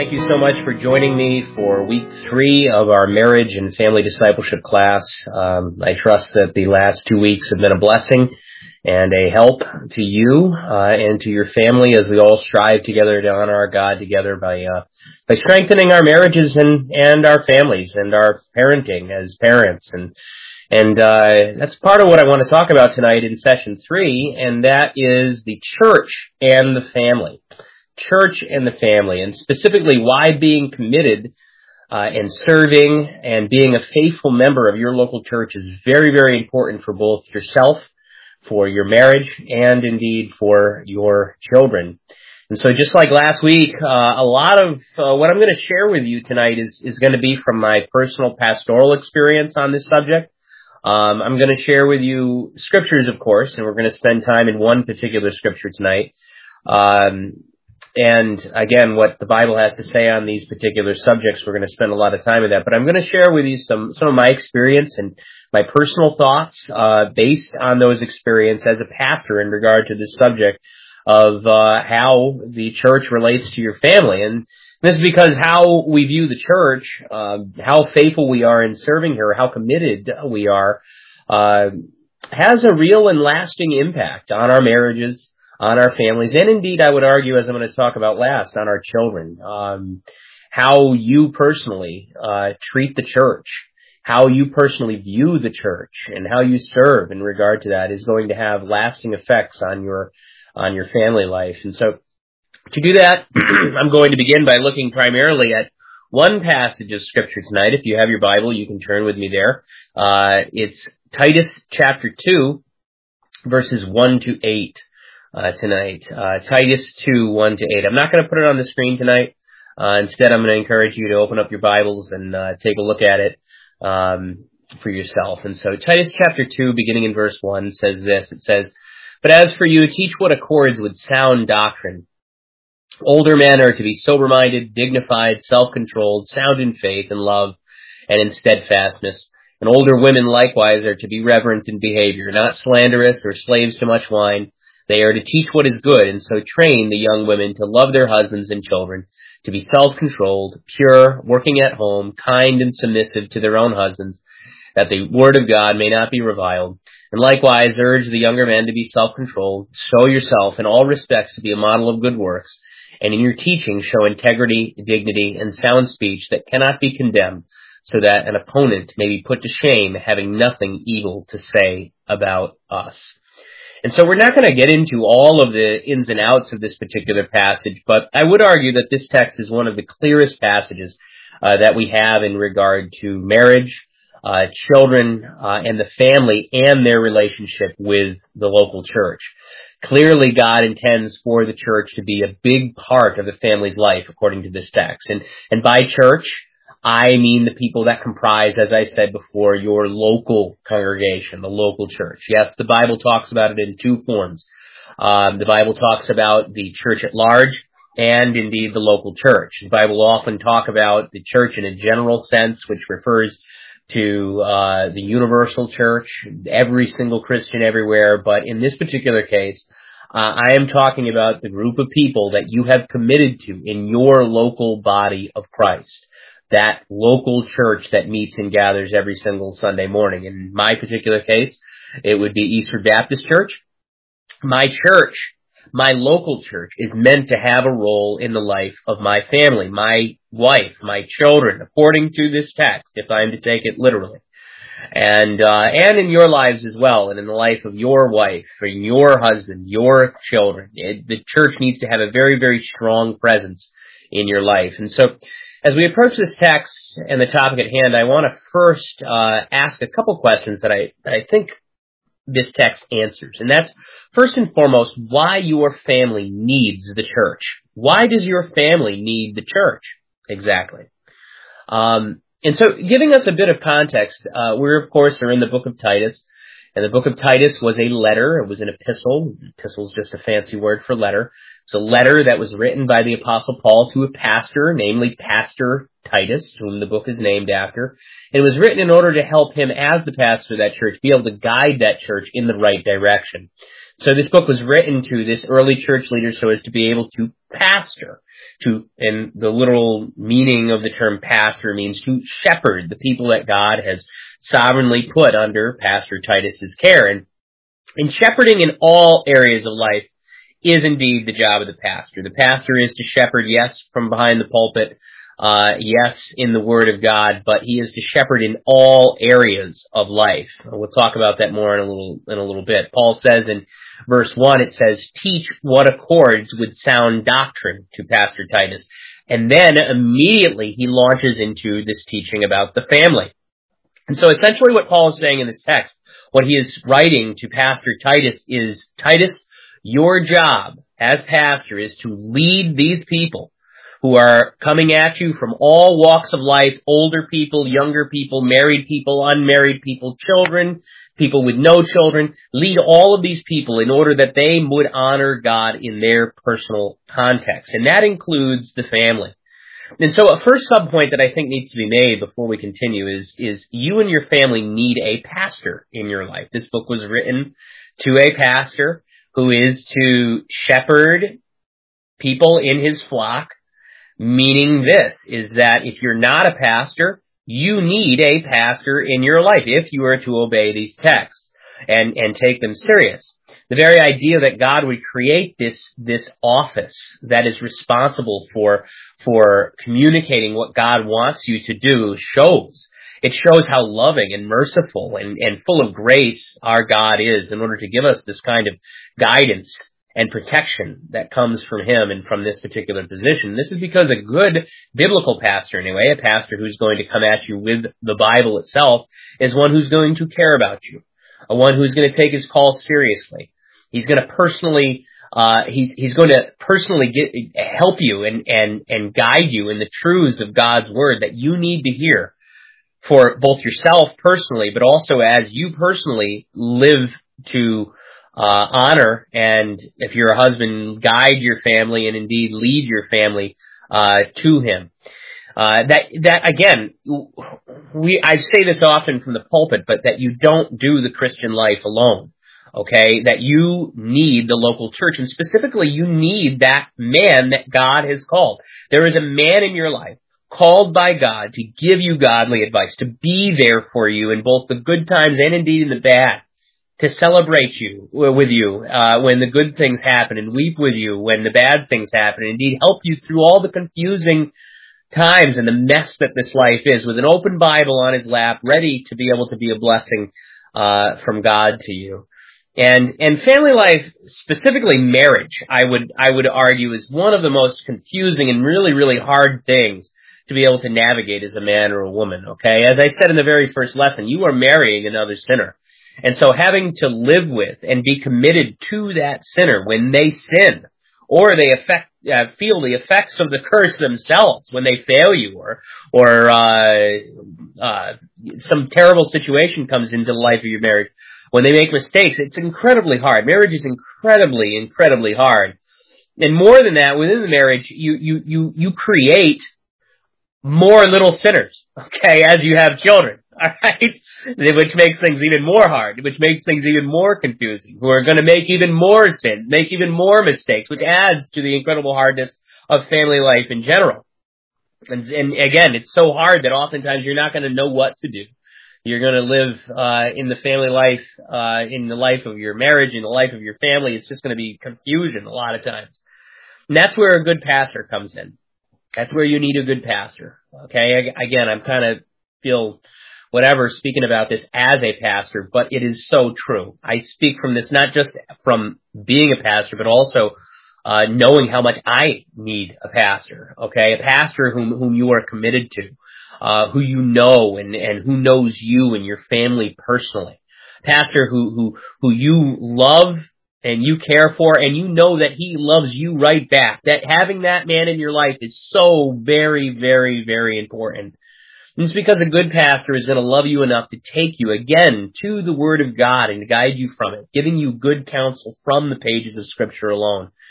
Thank you so much for joining me for week 3 of our marriage and family discipleship class. I trust that the last 2 weeks have been a blessing and a help to you and to your family as we all strive together to honor our God together by strengthening our marriages and our families and our parenting as parents. And that's part of what I want to talk about tonight in session 3, and that is the church and the family. Church and the family, and specifically why being committed and serving and being a faithful member of your local church is very, very important for both yourself, for your marriage, and indeed for your children. And so just like last week, a lot of what I'm going to share with you tonight is going to be from my personal pastoral experience on this subject. I'm going to share with you scriptures, of course, and we're going to spend time in one particular scripture tonight. And again, what the Bible has to say on these particular subjects, we're going to spend a lot of time with that. But I'm going to share with you some of my experience and my personal thoughts based on those experiences as a pastor in regard to this subject of how the church relates to your family. And this is because how we view the church, how faithful we are in serving her, how committed we are, has a real and lasting impact on our marriages, on our families, and indeed, I would argue, as I'm going to talk about last, on our children. How you personally treat the church, how you personally view the church, and how you serve in regard to that is going to have lasting effects on your family life. And so, to do that, I'm going to begin by looking primarily at one passage of Scripture tonight. If you have your Bible, you can turn with me there. It's Titus chapter 2, verses 1 to 8. Tonight. Titus 2, 1 to 8. I'm not going to put it on the screen tonight. Instead, I'm going to encourage you to open up your Bibles and take a look at it for yourself. And so Titus chapter 2, beginning in verse 1, says this. It says, "But as for you, teach what accords with sound doctrine. Older men are to be sober-minded, dignified, self-controlled, sound in faith and love, and in steadfastness. And older women likewise are to be reverent in behavior, not slanderous or slaves to much wine. They are to teach what is good, and so train the young women to love their husbands and children, to be self-controlled, pure, working at home, kind and submissive to their own husbands, that the word of God may not be reviled. And likewise urge the younger men to be self-controlled. Show yourself in all respects to be a model of good works, and in your teaching show integrity, dignity, and sound speech that cannot be condemned, so that an opponent may be put to shame, having nothing evil to say about us." And so we're not going to get into all of the ins and outs of this particular passage, but I would argue that this text is one of the clearest passages that we have in regard to marriage, children, and the family and their relationship with the local church. Clearly, God intends for the church to be a big part of the family's life, according to this text. And by church, I mean the people that comprise, as I said before, your local congregation, the local church. Yes, the Bible talks about it in two forms. The Bible talks about the church at large and indeed the local church. The Bible will often talk about the church in a general sense, which refers to the universal church, every single Christian everywhere. But in this particular case, I am talking about the group of people that you have committed to in your local body of Christ. That local church that meets and gathers every single Sunday morning. In my particular case, it would be Eastford Baptist Church. My church, my local church, is meant to have a role in the life of my family, my wife, my children, according to this text, if I'm to take it literally. And in your lives as well, and in the life of your wife, or your husband, your children. The church needs to have a very, very strong presence in your life. And so, as we approach this text and the topic at hand, I want to first ask a couple questions that I think this text answers. And that's, first and foremost, why your family needs the church. Why does your family need the church? Exactly. And so, giving us a bit of context, we, of course, are in the book of Titus. And the book of Titus was a letter. It was an epistle. Epistle is just a fancy word for letter. It's a letter that was written by the Apostle Paul to a pastor, namely Pastor Titus, whom the book is named after. And it was written in order to help him as the pastor of that church be able to guide that church in the right direction. So this book was written to this early church leader so as to be able to pastor, and the literal meaning of the term pastor means to shepherd the people that God has sovereignly put under Pastor Titus's care. And shepherding in all areas of life is indeed the job of the pastor. The pastor is to shepherd, yes, from behind the pulpit, yes, in the Word of God, but he is to shepherd in all areas of life. We'll talk about that more in a little bit. Paul says in verse 1, it says, teach what accords with sound doctrine to Pastor Titus. And then immediately he launches into this teaching about the family. And so essentially what Paul is saying in this text, what he is writing to Pastor Titus is, Titus, your job as pastor is to lead these people who are coming at you from all walks of life, older people, younger people, married people, unmarried people, children, people with no children. Lead all of these people in order that they would honor God in their personal context. And that includes the family. And so a first subpoint that I think needs to be made before we continue is you and your family need a pastor in your life. This book was written to a pastor who is to shepherd people in his flock, meaning this, is that if you're not a pastor, you need a pastor in your life if you are to obey these texts and take them serious. The very idea that God would create this office that is responsible for communicating what God wants you to do shows how loving and merciful and full of grace our God is in order to give us this kind of guidance and protection that comes from him and from this particular position. This is because a good biblical pastor, anyway, a pastor who's going to come at you with the Bible itself, is one who's going to care about you, a one who's going to take his call seriously. He's going to personally help you and guide you in the truths of God's word that you need to hear for both yourself personally, but also as you personally live to honor, and if you're a husband, guide your family and indeed lead your family to him. That again, I say this often from the pulpit, but that you don't do the Christian life alone. Okay, that you need the local church, and specifically you need that man that God has called. There is a man in your life called by God to give you godly advice, to be there for you in both the good times and indeed in the bad, to celebrate with you when the good things happen and weep with you when the bad things happen, and indeed help you through all the confusing times and the mess that this life is, with an open Bible on his lap, ready to be able to be a blessing from God to you. And family life, specifically marriage, I would argue, is one of the most confusing and really, really hard things to be able to navigate as a man or a woman, okay? As I said in the very first lesson, you are marrying another sinner. And so having to live with and be committed to that sinner when they sin, or they feel the effects of the curse themselves when they fail you, or some terrible situation comes into the life of your marriage, when they make mistakes, it's incredibly hard. Marriage is incredibly, incredibly hard. And more than that, within the marriage, you create more little sinners, okay, as you have children, alright? Which makes things even more hard, which makes things even more confusing, who are going to make even more sins, make even more mistakes, which adds to the incredible hardness of family life in general. And again, it's so hard that oftentimes you're not going to know what to do. You're going to live in the family life, in the life of your marriage, in the life of your family. It's just going to be confusion a lot of times. And that's where a good pastor comes in. That's where you need a good pastor. Okay, again, I'm kind of feel whatever speaking about this as a pastor, but it is so true. I speak from this not just from being a pastor, but also knowing how much I need a pastor. Okay, a pastor whom you are committed to, who you know and who knows you and your family personally. Pastor who you love and you care for, and you know that he loves you right back. That having that man in your life is so very, very, very important. And it's because a good pastor is going to love you enough to take you, again, to the Word of God and to guide you from it, giving you good counsel from the pages of Scripture alone.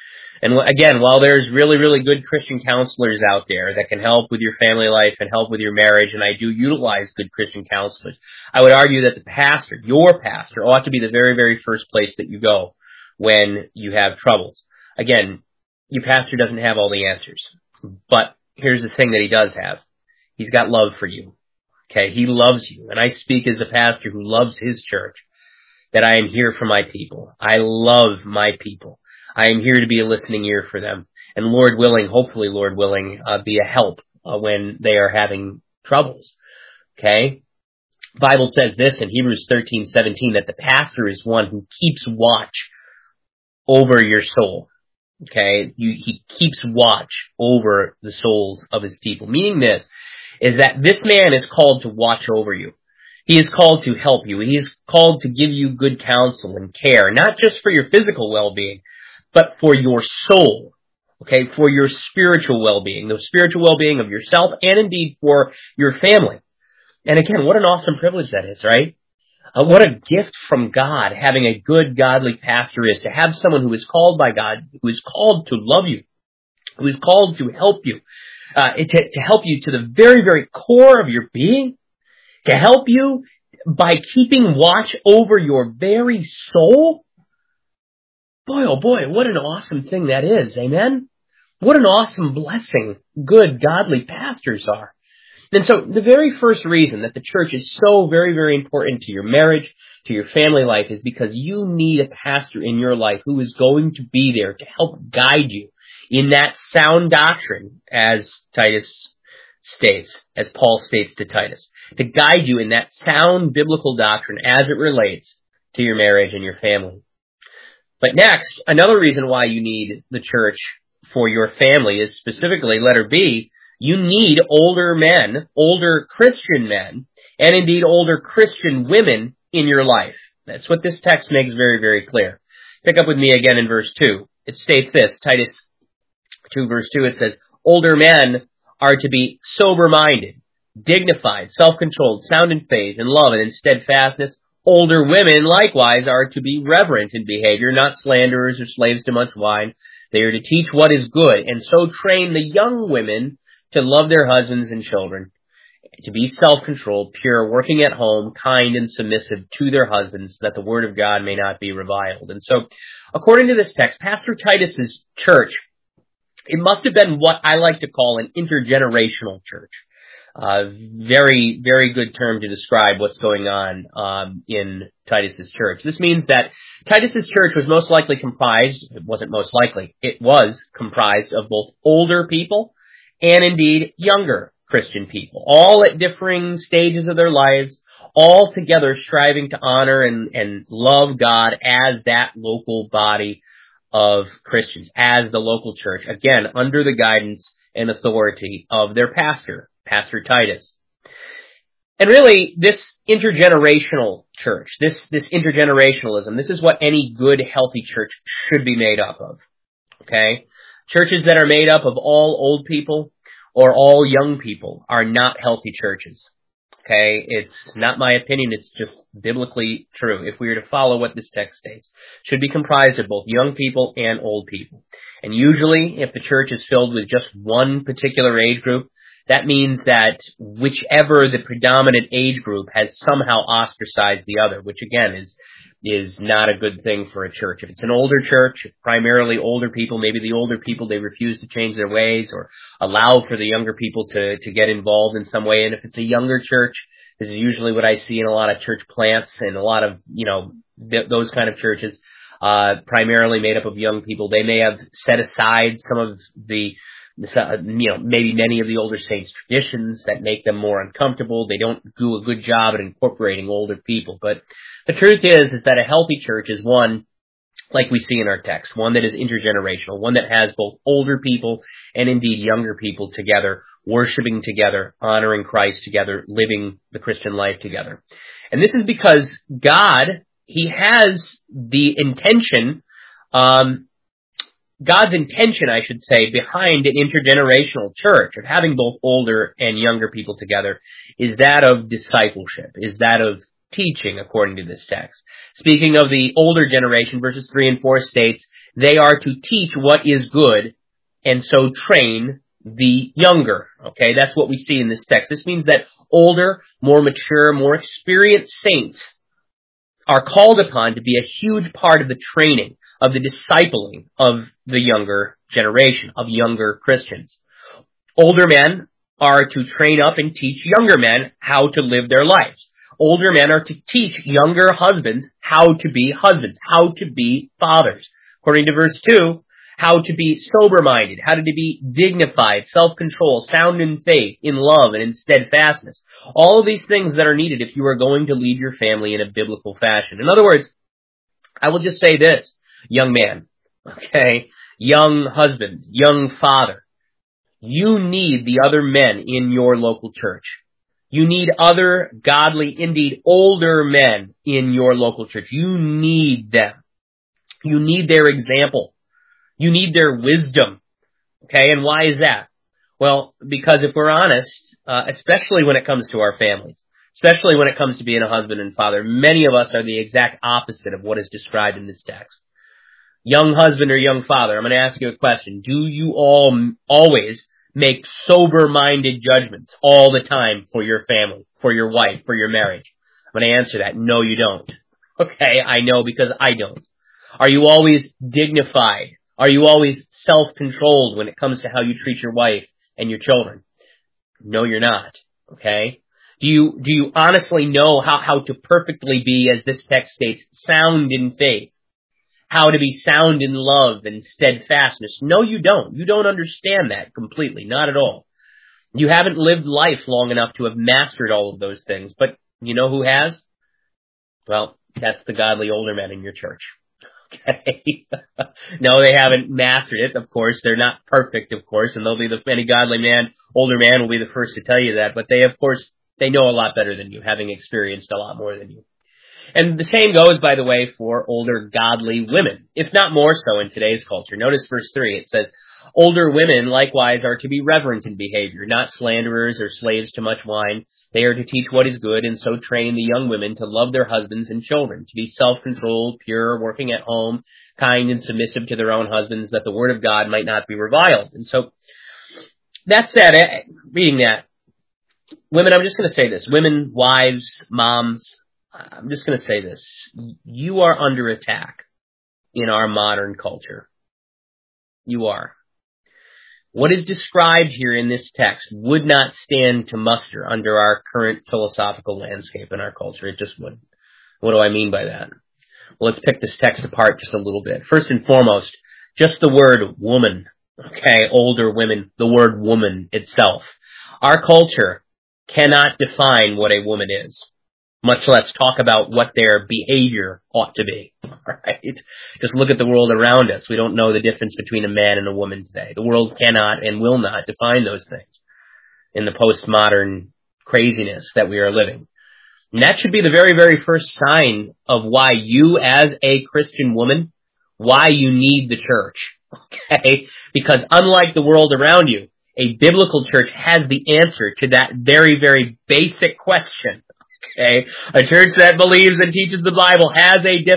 And again, while there's really, really good Christian counselors out there that can help with your family life and help with your marriage, and I do utilize good Christian counselors, I would argue that the pastor, your pastor, ought to be the very, very first place that you go when you have troubles. Again, your pastor doesn't have all the answers, but here's the thing that he does have. He's got love for you. Okay, he loves you. And I speak as a pastor who loves his church, that I am here for my people. I love my people. I am here to be a listening ear for them. And Lord willing, hopefully Lord willing, be a help when they are having troubles. Okay? The Bible says this in Hebrews 13:17, that the pastor is one who keeps watch over your soul. Okay? He keeps watch over the souls of his people. Meaning this, is that this man is called to watch over you. He is called to help you. He is called to give you good counsel and care, not just for your physical well-being, but for your soul, okay, for your spiritual well-being, the spiritual well-being of yourself and indeed for your family. And again, what an awesome privilege that is, right? What a gift from God having a good, godly pastor is, to have someone who is called by God, who is called to love you, who is called to help you, to help you to the very, very core of your being, to help you by keeping watch over your very soul. Boy, oh boy, what an awesome thing that is. Amen? What an awesome blessing good, godly pastors are. And so the very first reason that the church is so very, very important to your marriage, to your family life, is because you need a pastor in your life who is going to be there to help guide you in that sound doctrine, as Titus states, as Paul states to Titus, to guide you in that sound biblical doctrine as it relates to your marriage and your family. But next, another reason why you need the church for your family is specifically, letter B, you need older men, older Christian men, and indeed older Christian women in your life. That's what this text makes very, very clear. Pick up with me again in verse 2. It states this, Titus 2 verse 2, it says, older men are to be sober-minded, dignified, self-controlled, sound in faith, in love, and in steadfastness. Older women, likewise, are to be reverent in behavior, not slanderers or slaves to much wine. They are to teach what is good, and so train the young women to love their husbands and children, to be self-controlled, pure, working at home, kind and submissive to their husbands, that the word of God may not be reviled. And so, according to this text, Pastor Titus's church, it must have been what I like to call an intergenerational church. Very, very good term to describe what's going on in Titus's church. This means that Titus's church was most likely comprised, it wasn't most likely, it was comprised of both older people and indeed younger Christian people, all at differing stages of their lives, all together striving to honor and love God as that local body of Christians, as the local church, again, under the guidance and authority of their pastor, Pastor Titus. And really, this intergenerational church, this intergenerationalism, this is what any good, healthy church should be made up of. Okay? Churches that are made up of all old people or all young people are not healthy churches. Okay? It's not my opinion, it's just biblically true. If we were to follow what this text states, it should be comprised of both young people and old people. And usually, if the church is filled with just one particular age group, that means that whichever the predominant age group has somehow ostracized the other, which again is not a good thing for a church. If it's an older church, primarily older people, maybe the older people, they refuse to change their ways or allow for the younger people to get involved in some way. And if it's a younger church, this is usually what I see in a lot of church plants and a lot of, those kind of churches, primarily made up of young people. They may have set aside some of the maybe many of the older saints' traditions that make them more uncomfortable. They don't do a good job at incorporating older people. But the truth is that a healthy church is one, like we see in our text, one that is intergenerational, one that has both older people and indeed younger people together, worshiping together, honoring Christ together, living the Christian life together. And this is because God, He has the intention, God's intention, I should say, behind an intergenerational church, of having both older and younger people together, is that of discipleship, is that of teaching, according to this text. Speaking of the older generation, verses 3 and 4 states, They are to teach what is good and so train the younger. Okay, that's what we see in this text. This means that older, more mature, more experienced saints are called upon to be a huge part of the training, of the discipling of the younger generation, of younger Christians. Older men are to train up and teach younger men how to live their lives. Older men are to teach younger husbands how to be husbands, how to be fathers. According to verse 2, how to be sober-minded, how to be dignified, self-control, sound in faith, in love, and in steadfastness. All of these things that are needed if you are going to lead your family in a biblical fashion. In other words, I will just say this, young man, okay, young husband, young father, you need the other men in your local church. You need other godly, indeed older men in your local church. You need them. You need their example. You need their wisdom. Okay, and why is that? Well, because if we're honest, especially when it comes to our families, especially when it comes to being a husband and father, many of us are the exact opposite of what is described in this text. Young husband or young father, I'm going to ask you a question. Do you always make sober-minded judgments all the time for your family, for your wife, for your marriage? I'm going to answer that. No, you don't. Okay, I know because I don't. Are you always dignified? Are you always self-controlled when it comes to how you treat your wife and your children? No, you're not. Okay? Do you honestly know how to perfectly be, as this text states, sound in faith? How to be sound in love and steadfastness? No, you don't. You don't understand that completely. Not at all. You haven't lived life long enough to have mastered all of those things. But you know who has? Well, that's the godly older men in your church. Okay. No, they haven't mastered it, of course. They're not perfect, of course, and any godly man, older man will be the first to tell you that, but they, of course, they know a lot better than you, having experienced a lot more than you. And the same goes, by the way, for older godly women, if not more so in today's culture. Notice verse 3, it says, older women likewise are to be reverent in behavior, not slanderers or slaves to much wine. They are to teach what is good and so train the young women to love their husbands and children, to be self-controlled, pure, working at home, kind and submissive to their own husbands, that the word of God might not be reviled. And so that's that. Reading that, women, I'm just going to say this. Women, wives, moms, I'm just going to say this. You are under attack in our modern culture. You are. What is described here in this text would not stand to muster under our current philosophical landscape in our culture. It just wouldn't. What do I mean by that? Well, let's pick this text apart just a little bit. First and foremost, just the word woman. Okay, older women, the word woman itself. Our culture cannot define what a woman is, much less talk about what their behavior ought to be. All right? Just look at the world around us. We don't know the difference between a man and a woman today. The world cannot and will not define those things in the postmodern craziness that we are living. And that should be the very, very first sign of why you, as a Christian woman, why you need the church. Okay? Because unlike the world around you, a biblical church has the answer to that very, very basic question. Okay, a church that believes and teaches the Bible has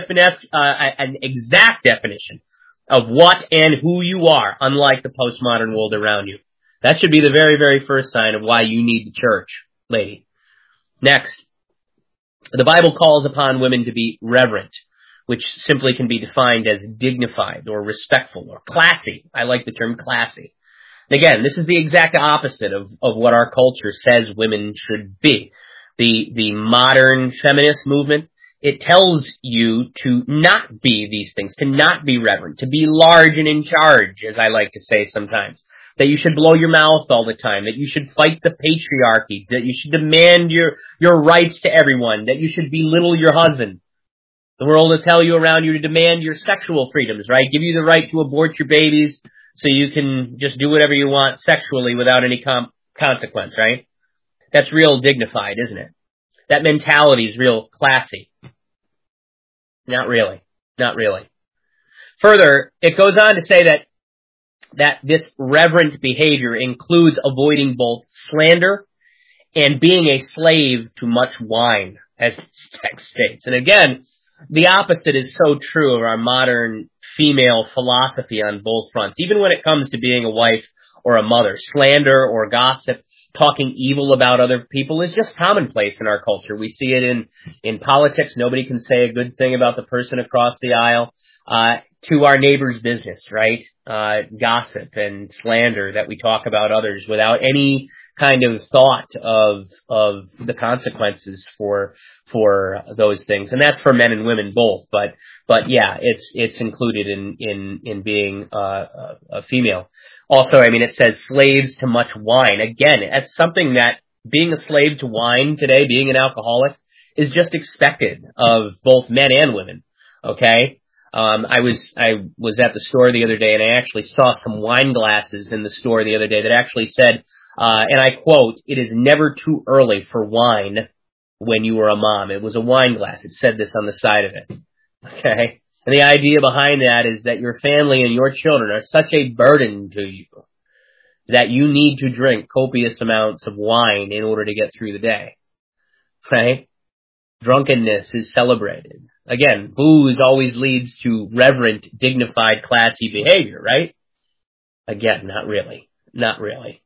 an exact definition of what and who you are, unlike the postmodern world around you. That should be the very, very first sign of why you need the church, lady. Next, the Bible calls upon women to be reverent, which simply can be defined as dignified or respectful or classy. I like the term classy. And again, this is the exact opposite of what our culture says women should be. The modern feminist movement, it tells you to not be these things, to not be reverent, to be large and in charge, as I like to say sometimes. That you should blow your mouth all the time, that you should fight the patriarchy, that you should demand your rights to everyone, that you should belittle your husband. The world will tell you around you to demand your sexual freedoms, right? Give you the right to abort your babies so you can just do whatever you want sexually without any consequence, right? That's real dignified, isn't it? That mentality is real classy. Not really. Not really. Further, it goes on to say that this reverent behavior includes avoiding both slander and being a slave to much wine, as this text states. And again, the opposite is so true of our modern female philosophy on both fronts. Even when it comes to being a wife or a mother, slander or gossip, talking evil about other people is just commonplace in our culture. We see it in politics. Nobody can say a good thing about the person across the aisle. To our neighbor's business, right? Gossip and slander that we talk about others without any kind of thought of the consequences for those things. And that's for men and women both. But yeah, it's included in being a female. Also, I mean, it says slaves to much wine. Again, that's something that being a slave to wine today, being an alcoholic, is just expected of both men and women. Okay? I was at the store the other day and I actually saw some wine glasses in the store the other day that actually said, and I quote, "It is never too early for wine when you are a mom." It was a wine glass. It said this on the side of it. Okay? And the idea behind that is that your family and your children are such a burden to you that you need to drink copious amounts of wine in order to get through the day. Right? Drunkenness is celebrated. Again, booze always leads to reverent, dignified, classy behavior, right? Again, not really. Not really.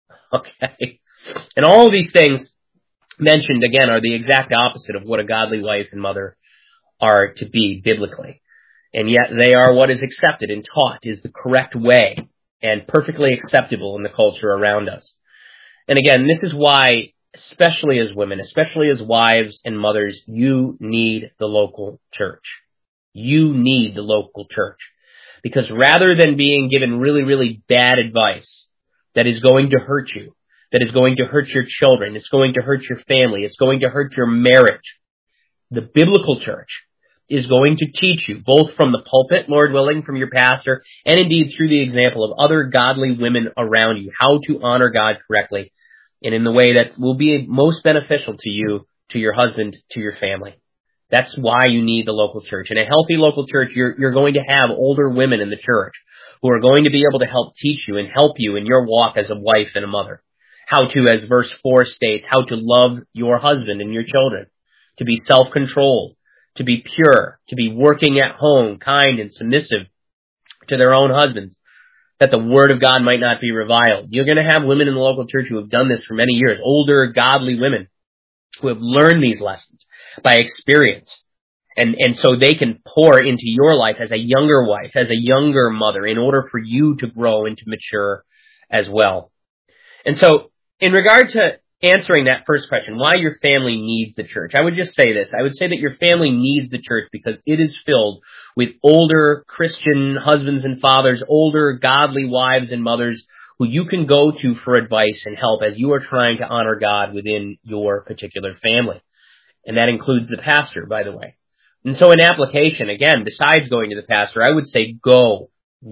Okay? And all of these things mentioned, again, are the exact opposite of what a godly wife and mother are to be biblically. And yet they are what is accepted and taught is the correct way and perfectly acceptable in the culture around us. And again, this is why, especially as women, especially as wives and mothers, you need the local church. You need the local church. Because rather than being given really, really bad advice that is going to hurt you, that is going to hurt your children, it's going to hurt your family, it's going to hurt your marriage, the biblical church is going to teach you, both from the pulpit, Lord willing, from your pastor, and indeed through the example of other godly women around you, how to honor God correctly and in the way that will be most beneficial to you, to your husband, to your family. That's why you need the local church. In a healthy local church, you're going to have older women in the church who are going to be able to help teach you and help you in your walk as a wife and a mother. How to, as verse 4 states, how to love your husband and your children, to be self-controlled, to be pure, to be working at home, kind and submissive to their own husbands, that the word of God might not be reviled. You're going to have women in the local church who have done this for many years, older, godly women who have learned these lessons by experience. And so they can pour into your life as a younger wife, as a younger mother, in order for you to grow and to mature as well. And so, in regard to answering that first question, why your family needs the church, I would just say this. I would say that your family needs the church because it is filled with older Christian husbands and fathers, older godly wives and mothers who you can go to for advice and help as you are trying to honor God within your particular family. And that includes the pastor, by the way. And so in application, again, besides going to the pastor, I would say go.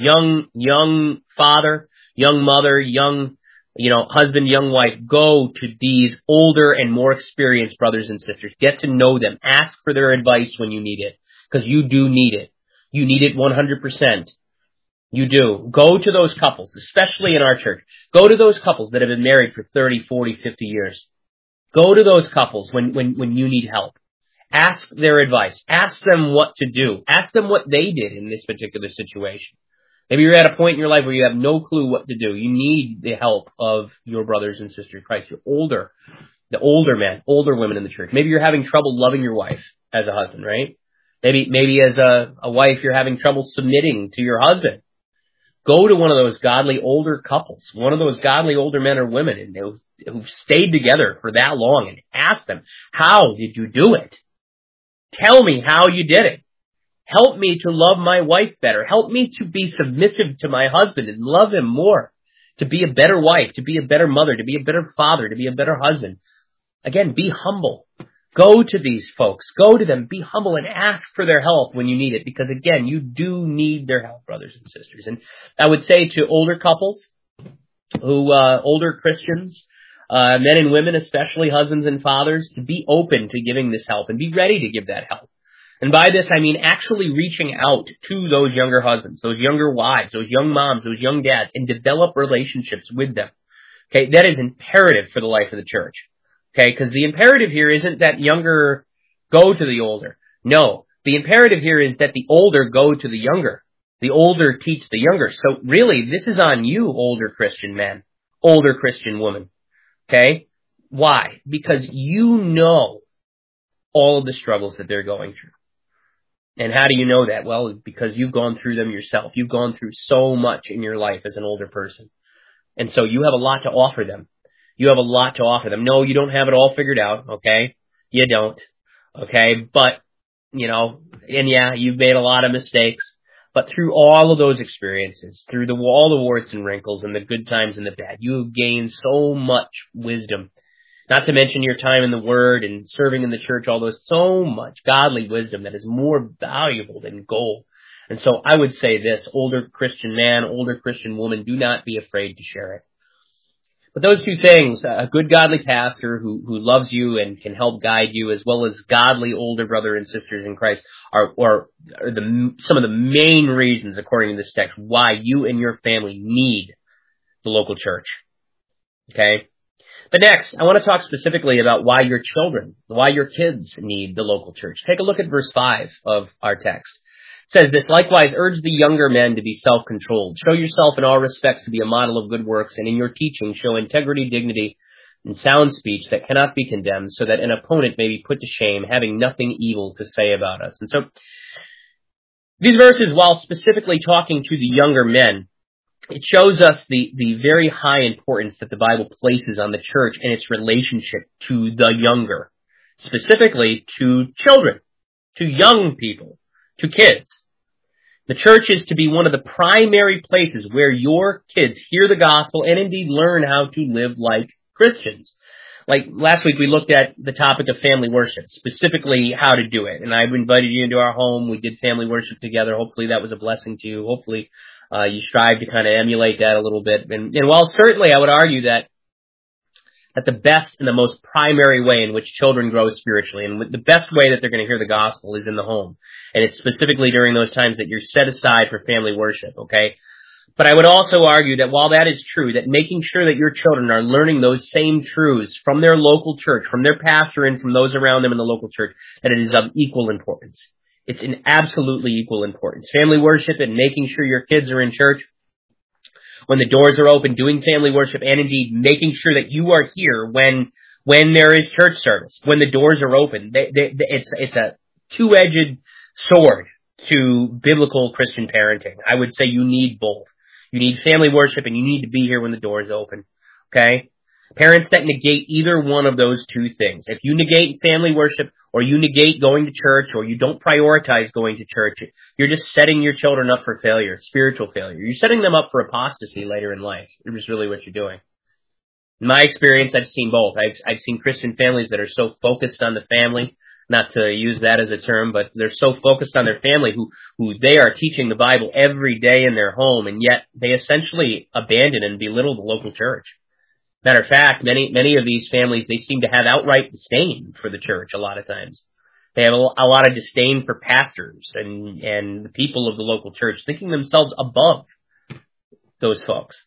Young father, young mother, young husband, young wife, go to these older and more experienced brothers and sisters. Get to know them. Ask for their advice when you need it, because you do need it. You need it 100%. You do. Go to those couples, especially in our church. Go to those couples that have been married for 30, 40, 50 years. Go to those couples when you need help. Ask their advice. Ask them what to do. Ask them what they did in this particular situation. Maybe you're at a point in your life where you have no clue what to do. You need the help of your brothers and sisters in Christ. You're older. The older men, older women in the church. Maybe you're having trouble loving your wife as a husband, right? Maybe as a wife you're having trouble submitting to your husband. Go to one of those godly older couples, one of those godly older men or women and who've stayed together for that long, and ask them, how did you do it? Tell me how you did it. Help me to love my wife better. Help me to be submissive to my husband and love him more. To be a better wife, to be a better mother, to be a better father, to be a better husband. Again, be humble. Go to these folks. Go to them. Be humble and ask for their help when you need it. Because again, you do need their help, brothers and sisters. And I would say to older couples, older Christians, men and women, especially husbands and fathers, to be open to giving this help and be ready to give that help. And by this, I mean actually reaching out to those younger husbands, those younger wives, those young moms, those young dads, and develop relationships with them. Okay, that is imperative for the life of the church. Okay, because the imperative here isn't that younger go to the older. No, The imperative here is that the older go to the younger. The older teach the younger. So really, this is on you, older Christian man, older Christian woman. Okay? Why? Because you know all of the struggles that they're going through. And how do you know that? Well, because you've gone through them yourself. You've gone through so much in your life as an older person. And so you have a lot to offer them. You have a lot to offer them. No, you don't have it all figured out, okay? You don't, okay? But, and yeah, you've made a lot of mistakes. But through all of those experiences, through all the warts and wrinkles and the good times and the bad, you have gained so much wisdom. Not to mention your time in the Word and serving in the church, all those, so much godly wisdom that is more valuable than gold. And so I would say this, older Christian man, older Christian woman, do not be afraid to share it. But those two things, a good godly pastor who loves you and can help guide you, as well as godly older brother and sisters in Christ, are some of the main reasons, according to this text, why you and your family need the local church. Okay? But next, I want to talk specifically about why your kids need the local church. Take a look at verse 5 of our text. It says this, likewise, urge the younger men to be self-controlled. Show yourself in all respects to be a model of good works, and in your teaching show integrity, dignity, and sound speech that cannot be condemned, so that an opponent may be put to shame, having nothing evil to say about us. And so, these verses, while specifically talking to the younger men, it shows us the very high importance that the Bible places on the church and its relationship to the younger, specifically to children, to young people, to kids. The church is to be one of the primary places where your kids hear the gospel and indeed learn how to live like Christians. Like last week we looked at the topic of family worship, specifically how to do it. And I've invited you into our home. We did family worship together. Hopefully that was a blessing to you. Hopefully you strive to kind of emulate that a little bit. And while certainly I would argue that the best and the most primary way in which children grow spiritually, and the best way that they're going to hear the gospel is in the home. And it's specifically during those times that you're set aside for family worship, okay? But I would also argue that while that is true, that making sure that your children are learning those same truths from their local church, from their pastor and from those around them in the local church, that it is of equal importance. It's an absolutely equal importance. Family worship and making sure your kids are in church when the doors are open, doing family worship, and indeed making sure that you are here when there is church service, when the doors are open. It's a two-edged sword to biblical Christian parenting. I would say you need both. You need family worship and you need to be here when the doors open. Okay? Parents that negate either one of those two things. If you negate family worship or you negate going to church or you don't prioritize going to church, you're just setting your children up for failure, spiritual failure. You're setting them up for apostasy later in life. It's just really what you're doing. In my experience, I've seen both. I've seen Christian families that are so focused on the family, not to use that as a term, but they're so focused on their family who they are teaching the Bible every day in their home, and yet they essentially abandon and belittle the local church. Matter of fact, many of these families, they seem to have outright disdain for the church a lot of times. They have a lot of disdain for pastors and the people of the local church, thinking themselves above those folks.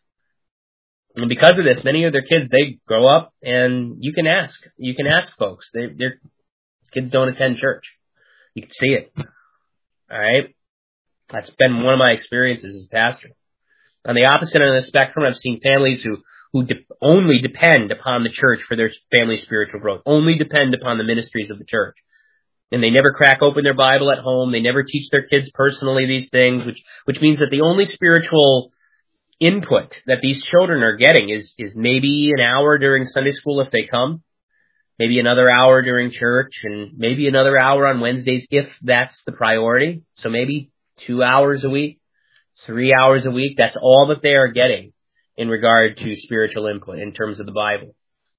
And because of this, many of their kids, they grow up and you can ask folks. Their kids don't attend church. You can see it. All right? That's been one of my experiences as a pastor. On the opposite end of the spectrum, I've seen families who only depend upon the church for their family spiritual growth, only depend upon the ministries of the church. And they never crack open their Bible at home. They never teach their kids personally these things, which means that the only spiritual input that these children are getting is maybe an hour during Sunday school if they come, maybe another hour during church, and maybe another hour on Wednesdays if that's the priority. So maybe 2 hours a week, 3 hours a week. That's all that they are getting in regard to spiritual input in terms of the Bible.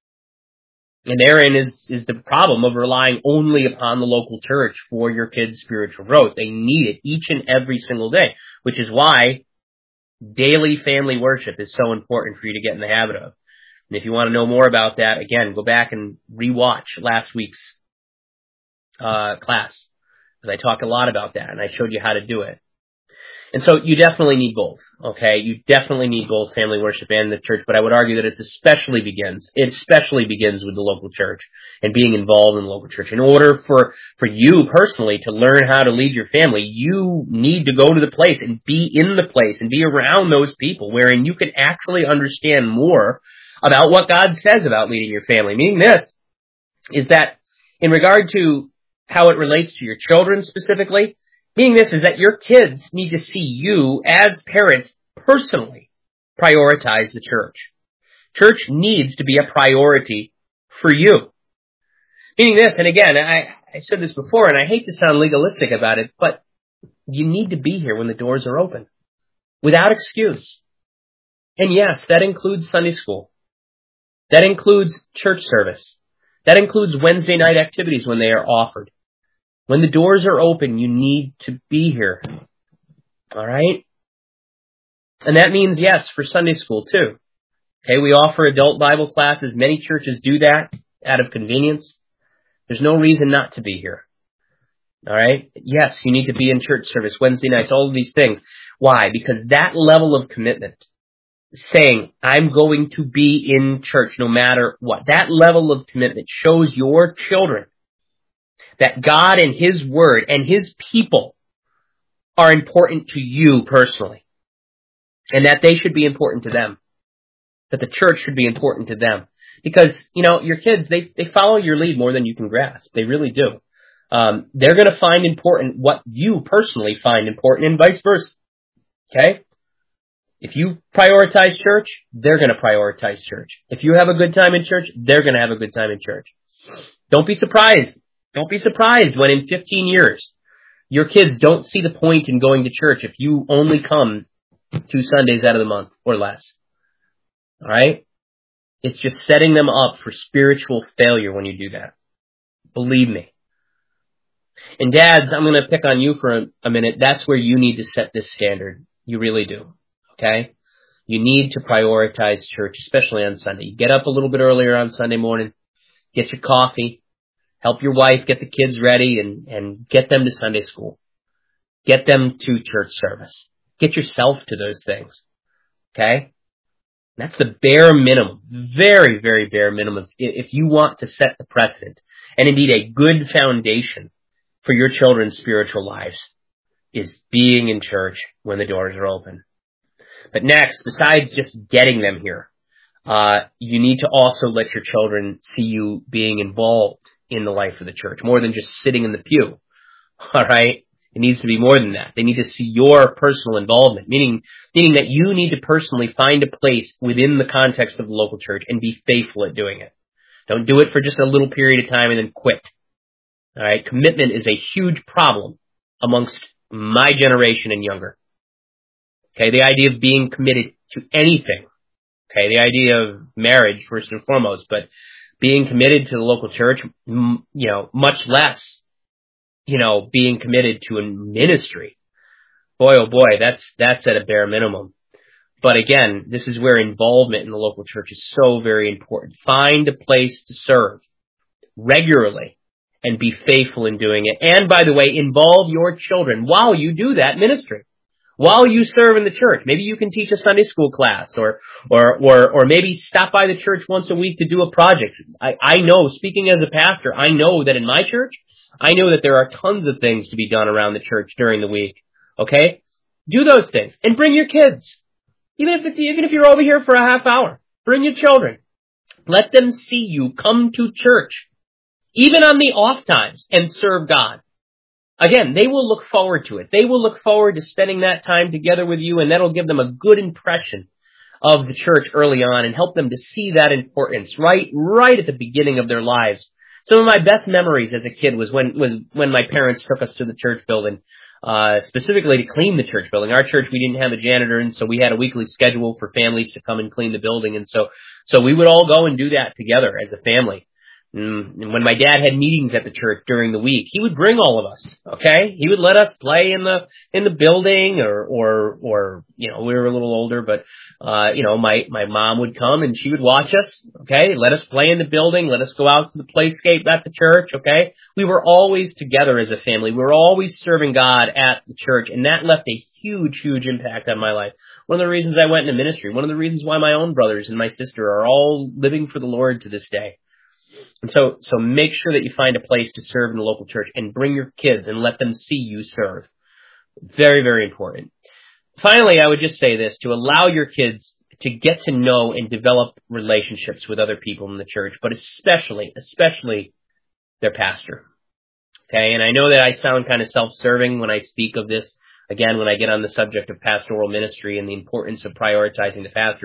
And therein is the problem of relying only upon the local church for your kids' spiritual growth. They need it each and every single day, which is why daily family worship is so important for you to get in the habit of. And if you want to know more about that, again, go back and rewatch last week's class, because I talked a lot about that and I showed you how to do it. And so you definitely need both, okay? You definitely need both family worship and the church, but I would argue that it especially begins with the local church and being involved in the local church. In order for you personally to learn how to lead your family, you need to go to the place and be in the place and be around those people wherein you can actually understand more about what God says about leading your family. Meaning this is that in regard to how it relates to your children specifically, meaning this is that your kids need to see you as parents personally prioritize the church. Church needs to be a priority for you. Meaning this, and again, I said this before, and I hate to sound legalistic about it, but you need to be here when the doors are open, without excuse. And yes, that includes Sunday school. That includes church service. That includes Wednesday night activities when they are offered. When the doors are open, you need to be here. All right? And that means, yes, for Sunday school too. Okay, we offer adult Bible classes. Many churches do that out of convenience. There's no reason not to be here. All right? Yes, you need to be in church service, Wednesday nights, all of these things. Why? Because that level of commitment, saying, I'm going to be in church no matter what, that level of commitment shows your children that God and His Word and His people are important to you personally. And that they should be important to them. That the church should be important to them. Because, your kids, they follow your lead more than you can grasp. They really do. They're going to find important what you personally find important and vice versa. Okay? If you prioritize church, they're going to prioritize church. If you have a good time in church, they're going to have a good time in church. Don't be surprised. Don't be surprised when in 15 years, your kids don't see the point in going to church if you only come 2 Sundays out of the month or less. All right? It's just setting them up for spiritual failure when you do that. Believe me. And dads, I'm going to pick on you for a minute. That's where you need to set this standard. You really do. Okay? You need to prioritize church, especially on Sunday. You get up a little bit earlier on Sunday morning, get your coffee, help your wife get the kids ready and get them to Sunday school. Get them to church service. Get yourself to those things. Okay? That's the bare minimum. Very, very bare minimum. If you want to set the precedent and indeed a good foundation for your children's spiritual lives is being in church when the doors are open. But next, besides just getting them here, you need to also let your children see you being involved in the life of the church, more than just sitting in the pew. All right? It needs to be more than that. They need to see your personal involvement, meaning that you need to personally find a place within the context of the local church and be faithful at doing it. Don't do it for just a little period of time and then quit. All right? Commitment is a huge problem amongst my generation and younger. Okay? The idea of being committed to anything. Okay? The idea of marriage first and foremost, but being committed to the local church, much less, being committed to a ministry. Boy, oh boy, that's at a bare minimum. But again, this is where involvement in the local church is so very important. Find a place to serve regularly and be faithful in doing it. And by the way, involve your children while you do that ministry. While you serve in the church. Maybe you can teach a Sunday school class or maybe stop by the church once a week to do a project. I know, speaking as a pastor, I know that in my church, I know that there are tons of things to be done around the church during the week. Okay? Do those things. And bring your kids. Even if you're over here for a half hour, bring your children. Let them see you come to church, even on the off times, and serve God. Again, they will look forward to it. They will look forward to spending that time together with you, and that'll give them a good impression of the church early on and help them to see that importance right at the beginning of their lives. Some of my best memories as a kid was when my parents took us to the church building, specifically to clean the church building. Our church, we didn't have a janitor, and so we had a weekly schedule for families to come and clean the building, and so we would all go and do that together as a family. And when my dad had meetings at the church during the week, he would bring all of us, okay? He would let us play in the building or, we were a little older, but, my mom would come and she would watch us, okay? Let us play in the building, let us go out to the playscape at the church, okay? We were always together as a family. We were always serving God at the church, and that left a huge, huge impact on my life. One of the reasons I went into ministry, one of the reasons why my own brothers and my sister are all living for the Lord to this day. And so make sure that you find a place to serve in the local church and bring your kids and let them see you serve. Very, very important. Finally, I would just say this, to allow your kids to get to know and develop relationships with other people in the church, but especially their pastor. Okay, and I know that I sound kind of self-serving when I speak of this, again, when I get on the subject of pastoral ministry and the importance of prioritizing the pastor,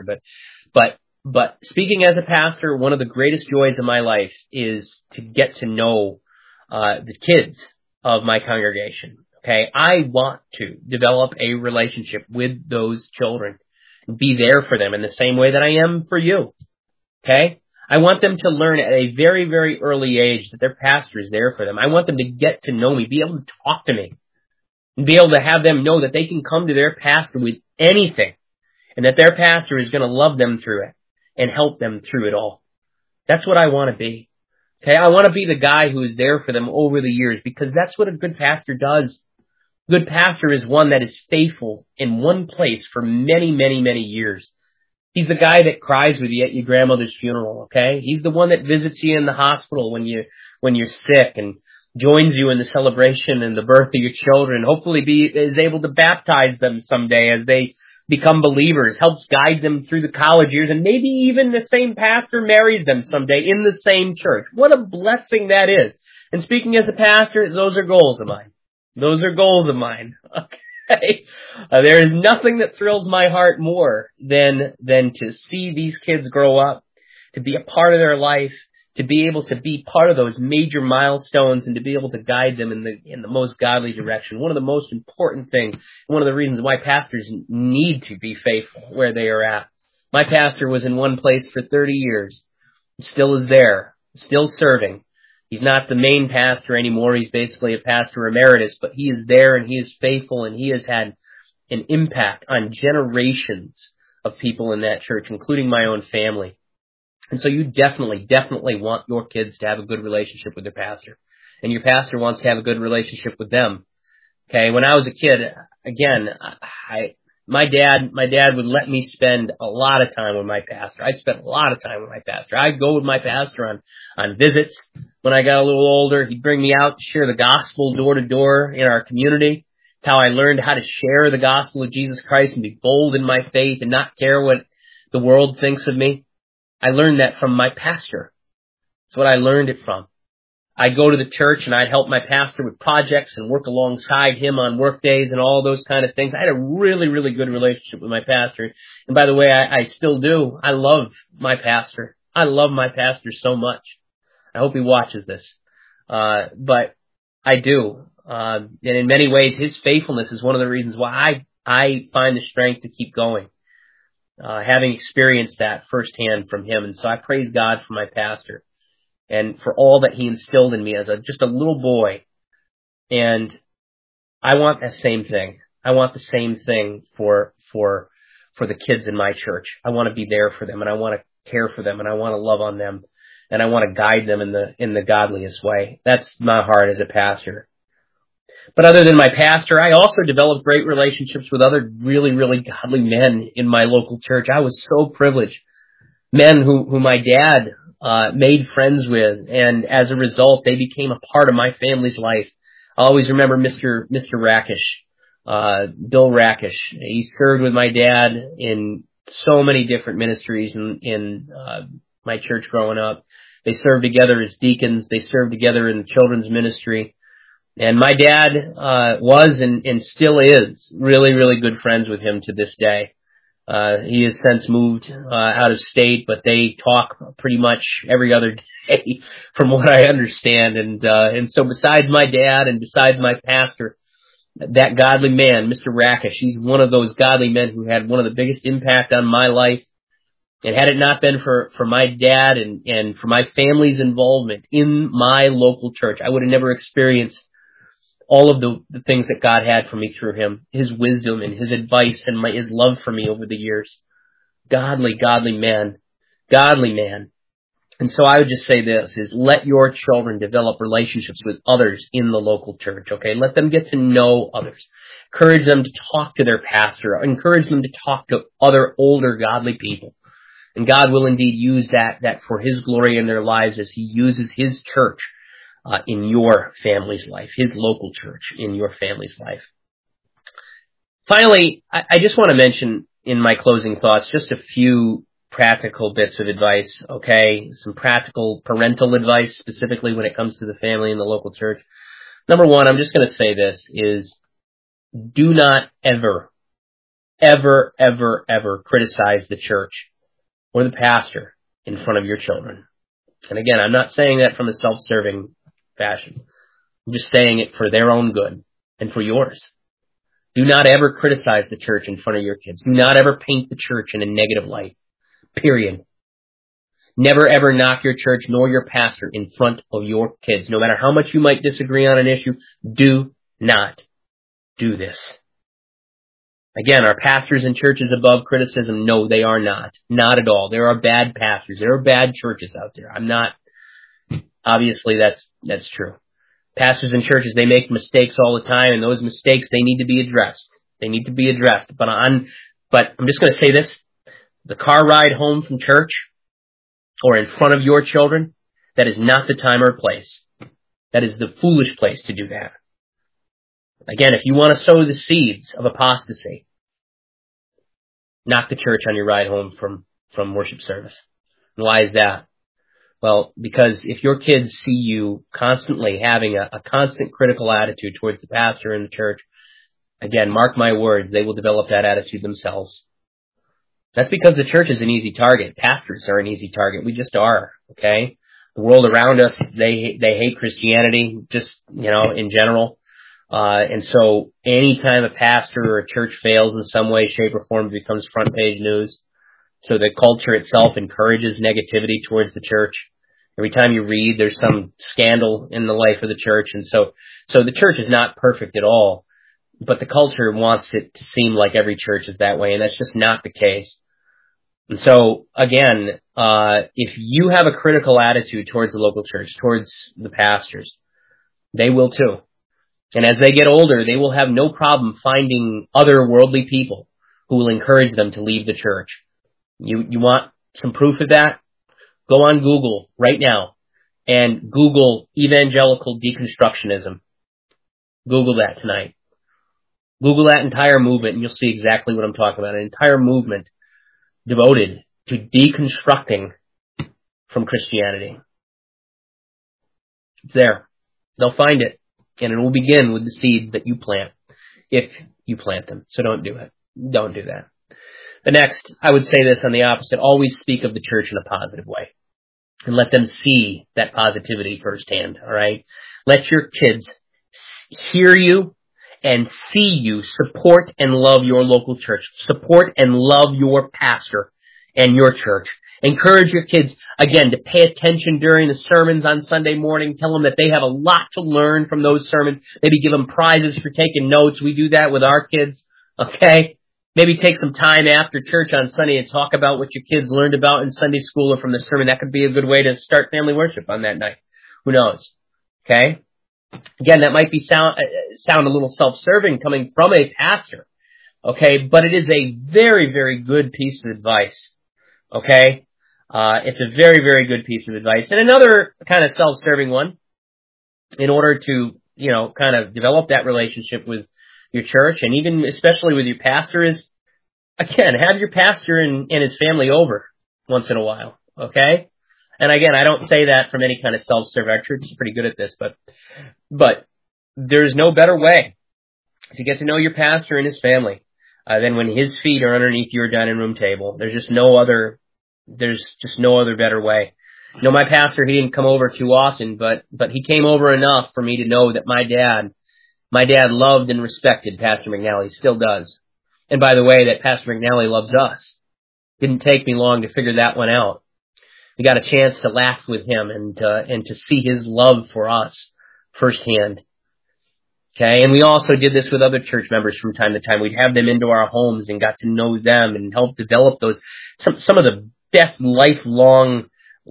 but speaking as a pastor, one of the greatest joys of my life is to get to know the kids of my congregation. Okay, I want to develop a relationship with those children and be there for them in the same way that I am for you. Okay, I want them to learn at a very, very early age that their pastor is there for them. I want them to get to know me, be able to talk to me, and be able to have them know that they can come to their pastor with anything, and that their pastor is going to love them through it and help them through it all. That's what I want to be. Okay, I want to be the guy who is there for them over the years, because that's what a good pastor does. A good pastor is one that is faithful in one place for many, many, many years. He's the guy that cries with you at your grandmother's funeral, okay? He's the one that visits you in the hospital when you're sick, and joins you in the celebration and the birth of your children. Hopefully is able to baptize them someday as they become believers, helps guide them through the college years, and maybe even the same pastor marries them someday in the same church. What a blessing that is. And speaking as a pastor, those are goals of mine. Those are goals of mine. Okay. There is nothing that thrills my heart more than to see these kids grow up, to be a part of their life, to be able to be part of those major milestones, and to be able to guide them in the most godly direction. One of the most important things, one of the reasons why pastors need to be faithful where they are at. My pastor was in one place for 30 years, still is there, still serving. He's not the main pastor anymore. He's basically a pastor emeritus, but he is there and he is faithful, and he has had an impact on generations of people in that church, including my own family. And so you definitely want your kids to have a good relationship with their pastor. And your pastor wants to have a good relationship with them. Okay, when I was a kid, again, my dad would let me spend a lot of time with my pastor. I spent a lot of time with my pastor. I'd go with my pastor on visits. When I got a little older, he'd bring me out to share the gospel door to door in our community. It's how I learned how to share the gospel of Jesus Christ and be bold in my faith and not care what the world thinks of me. I learned that from my pastor. That's what I learned it from. I'd go to the church and I'd help my pastor with projects and work alongside him on work days and all those kind of things. I had a really, really good relationship with my pastor. And by the way, I still do. I love my pastor. I love my pastor so much. I hope he watches this. But I do. And in many ways, his faithfulness is one of the reasons why I find the strength to keep going. Having experienced that firsthand from him. And so I praise God for my pastor and for all that he instilled in me as just a little boy. And I want that same thing. I want the same thing for the kids in my church. I want to be there for them, and I want to care for them, and I want to love on them, and I want to guide them in the godliest way. That's my heart as a pastor. But other than my pastor, I also developed great relationships with other really, really godly men in my local church. I was so privileged. Men who my dad made friends with, and as a result, they became a part of my family's life. I always remember Mr. Rakish, Bill Rakish. He served with my dad in so many different ministries in my church growing up. They served together as deacons. They served together in the children's ministry. And my dad was and still is really, really good friends with him to this day. He has since moved out of state, but they talk pretty much every other day from what I understand. And so besides my dad and besides my pastor, that godly man, Mr. Rakish, he's one of those godly men who had one of the biggest impact on my life And had it not been for my dad and for my family's involvement in my local church, I would have never experienced all of the things that God had for me through him, his wisdom and his advice and his love for me over the years. Godly man. And so I would just say this, is let your children develop relationships with others in the local church, okay? Let them get to know others. Encourage them to talk to their pastor. Encourage them to talk to other older godly people. And God will indeed use that for his glory in their lives as he uses his church in your family's life, his local church in your family's life. Finally, I just want to mention in my closing thoughts just a few practical bits of advice, okay? Some practical parental advice, specifically when it comes to the family in the local church. Number one, I'm just going to say this, is do not ever criticize the church or the pastor in front of your children. And again, I'm not saying that from a self-serving fashion. I'm just saying it for their own good and for yours. Do not ever criticize the church in front of your kids. Do not ever paint the church in a negative light. Period. Never ever knock your church nor your pastor in front of your kids. No matter how much you might disagree on an issue, do not do this. Again, are pastors and churches above criticism? No, they are not. Not at all. There are bad pastors. There are bad churches out there. Obviously that's true. Pastors and churches, they make mistakes all the time, and those mistakes, they need to be addressed. But I'm just going to say this. The car ride home from church or in front of your children, that is not the time or place. That is the foolish place to do that. Again, if you want to sow the seeds of apostasy, knock the church on your ride home from worship service. And why is that? Well, because if your kids see you constantly having a constant critical attitude towards the pastor in the church, again, mark my words, they will develop that attitude themselves. That's because the church is an easy target. Pastors are an easy target. We just are, okay? The world around us, they hate Christianity, just, in general. And so anytime a pastor or a church fails in some way, shape, or form, it becomes front page news. So the culture itself encourages negativity towards the church. Every time you read, there's some scandal in the life of the church. And so the church is not perfect at all, but the culture wants it to seem like every church is that way, and that's just not the case. And so, again, if you have a critical attitude towards the local church, towards the pastors, they will too. And as they get older, they will have no problem finding other worldly people who will encourage them to leave the church. You want some proof of that? Go on Google right now and Google evangelical deconstructionism. Google that tonight. Google that entire movement and you'll see exactly what I'm talking about. An entire movement devoted to deconstructing from Christianity. It's there. They'll find it. And it will begin with the seeds that you plant, if you plant them. So don't do it. Don't do that. The next, I would say this on the opposite. Always speak of the church in a positive way. And let them see that positivity firsthand, all right? Let your kids hear you and see you support and love your local church. Support and love your pastor and your church. Encourage your kids, again, to pay attention during the sermons on Sunday morning. Tell them that they have a lot to learn from those sermons. Maybe give them prizes for taking notes. We do that with our kids, okay? Maybe take some time after church on Sunday and talk about what your kids learned about in Sunday school or from the sermon. That could be a good way to start family worship on that night. Who knows? Okay? Again, that might be sound a little self-serving coming from a pastor, okay? But it is a very, very good piece of advice, okay? It's a very, very good piece of advice. And another kind of self-serving one, in order to, kind of develop that relationship with your church and even especially with your pastor is, again, have your pastor and his family over once in a while, okay? And again, I don't say that from any kind of self-serve. Our church is pretty good at this, but there's no better way to get to know your pastor and his family than when his feet are underneath your dining room table. There's just no other better way. My pastor, he didn't come over too often, but he came over enough for me to know that my dad loved and respected Pastor McNally, still does. And by the way, that Pastor McNally loves us. Didn't take me long to figure that one out. We got a chance to laugh with him and to see his love for us firsthand. Okay, and we also did this with other church members from time to time. We'd have them into our homes and got to know them and help develop those some of the best lifelong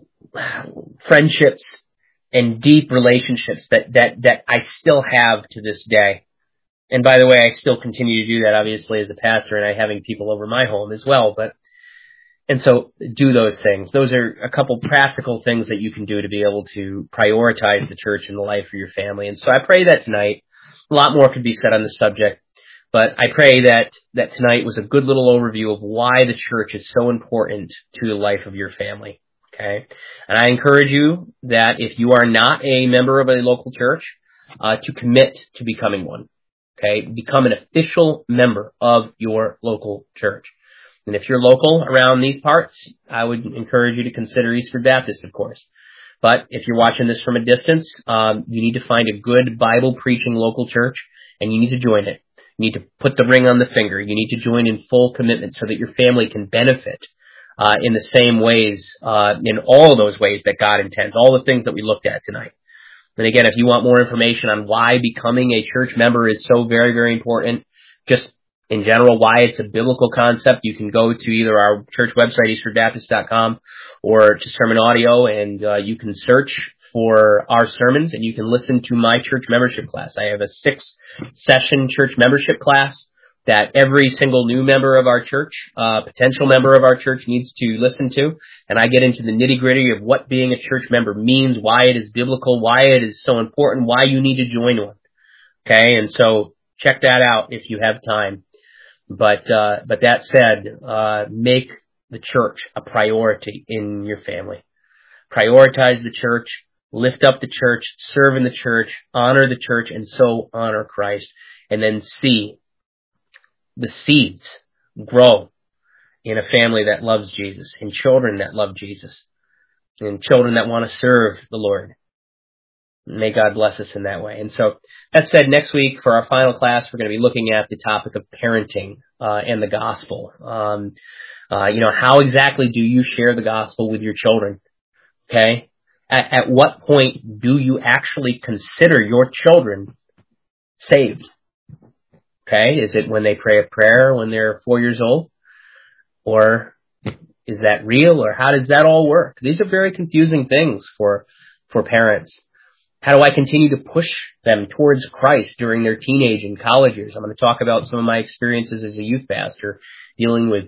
friendships and deep relationships that I still have to this day. And by the way, I still continue to do that, obviously, as a pastor, and I having people over my home as well. And so do those things. Those are a couple practical things that you can do to be able to prioritize the church in the life of your family. And so I pray that tonight, a lot more could be said on the subject, but I pray that tonight was a good little overview of why the church is so important to the life of your family. Okay. And I encourage you that if you are not a member of a local church, to commit to becoming one. Okay. Become an official member of your local church. And if you're local around these parts, I would encourage you to consider Eastford Baptist, of course. But if you're watching this from a distance, you need to find a good Bible-preaching local church, and you need to join it. You need to put the ring on the finger. You need to join in full commitment so that your family can benefit in the same ways, in all of those ways that God intends, all the things that we looked at tonight. And again, if you want more information on why becoming a church member is so very, very important, just in general, why it's a biblical concept, you can go to either our church website, eastfordbaptist.com, or to Sermon Audio, and you can search for our sermons, and you can listen to my church membership class. I have a 6-session church membership class that every single new member of our church, potential member of our church, needs to listen to. And I get into the nitty-gritty of what being a church member means, why it is biblical, why it is so important, why you need to join one. Okay, and so check that out if you have time. But that said, make the church a priority in your family. Prioritize the church, lift up the church, serve in the church, honor the church, and so honor Christ. And then see the seeds grow in a family that loves Jesus, in children that love Jesus, in children that want to serve the Lord. May God bless us in that way. And so, that said, next week for our final class, we're going to be looking at the topic of parenting and the gospel. How exactly do you share the gospel with your children? Okay? At what point do you actually consider your children saved? Okay? Is it when they pray a prayer when they're 4 years old? Or is that real? Or how does that all work? These are very confusing things for parents. How do I continue to push them towards Christ during their teenage and college years? I'm going to talk about some of my experiences as a youth pastor dealing with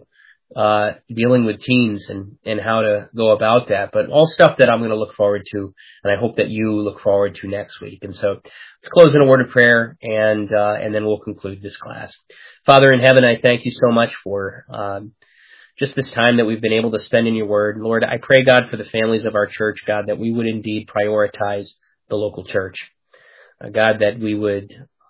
teens and how to go about that. But all stuff that I'm going to look forward to, and I hope that you look forward to next week. And so let's close in a word of prayer, and then we'll conclude this class. Father in heaven, I thank you so much for just this time that we've been able to spend in your word. Lord, I pray, God, for the families of our church, God, that we would indeed prioritize the local church. God, that we would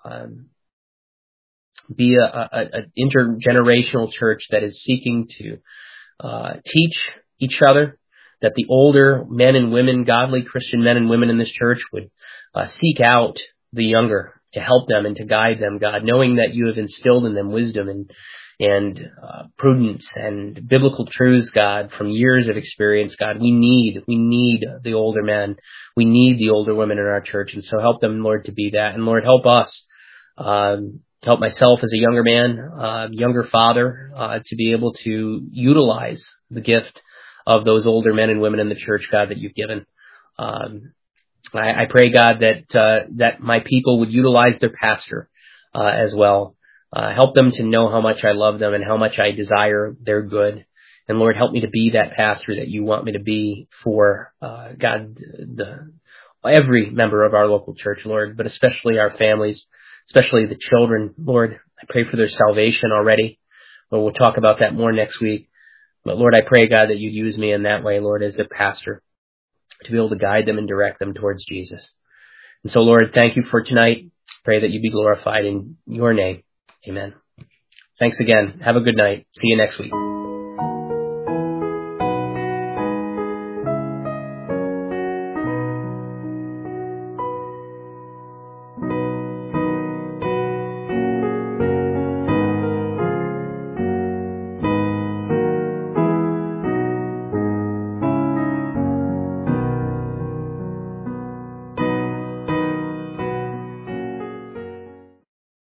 be a intergenerational church that is seeking to teach each other, that the older men and women, godly Christian men and women in this church would seek out the younger to help them and to guide them, God, knowing that you have instilled in them wisdom and prudence and biblical truths, God, from years of experience, God. We need the older men. We need the older women in our church. And so help them, Lord, to be that. And Lord, help us, help myself as a younger man, younger father, to be able to utilize the gift of those older men and women in the church, God, that you've given. I pray, God, that my people would utilize their pastor, as well. Help them to know how much I love them and how much I desire their good. And Lord, help me to be that pastor that you want me to be for, God, every member of our local church, Lord, but especially our families, especially the children. Lord, I pray for their salvation already. But we'll talk about that more next week. But Lord, I pray, God, that you use me in that way, Lord, as their pastor, to be able to guide them and direct them towards Jesus. And so, Lord, thank you for tonight. Pray that you be glorified in your name. Amen. Thanks again. Have a good night. See you next week.